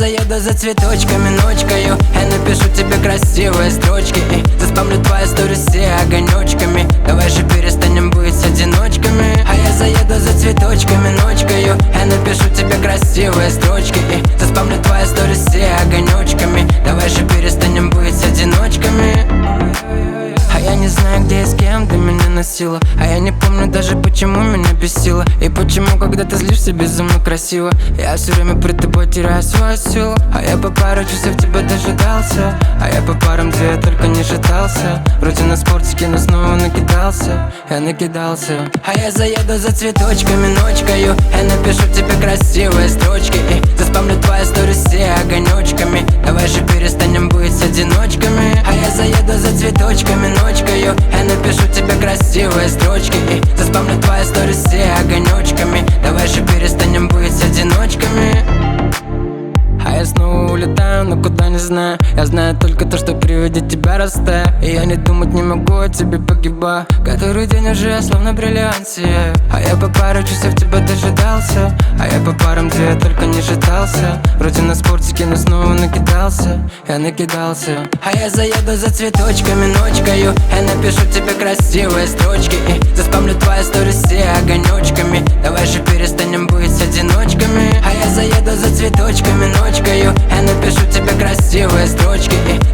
заеду за цветочками, ночкою. Я напишу тебе красивые строчки и заспамлю твои сторис все огонечками. Давай же перестанем быть одиночками. А я заеду за цветочками, ночкою. Я напишу тебе красивые строчки и заспамлю твои сторис все огонечками. Давай же перестанем быть одиночками. А я не знаю, где и с кем ты меня носила. А я не помню даже, почему меня бесило. И почему, когда ты злишься безумно красиво, я все время при тобой теряю свою силу. А я по пару часов тебя дожидался. А я по парам, где я только не шатался. Вроде на спортике, но снова накидался. Я накидался. А я заеду за цветочками, ночкою. Я напишу тебе красивые строчки и заспамлю твои сторис все огонечками. Давай же перестанем быть одиночками. А я заеду за цветочками, ночкою. Я напишу тебе красивые строчки и заспамлю твои сторис все огонечками. Давай же перестанем быть одиночками. А я снова улетаю, но куда не знаю. Я знаю только то, что при виде тебя растаю. И я не думать не могу, о тебе погибаю. Который день уже я словно бриллиант сияю. А я по пару часов тебя дожидался. А я по парам, где я только не шатался. Вроде на спортике, но снова накидался. Я накидался. А я заеду за цветочками, ночкою. Я напишу тебе красивые строчки и заспамлю твои сторис все огонечками. Давай же перестанем быть одиночками. А я заеду за цветочками, ночкою. Я напишу тебе красивые строчки и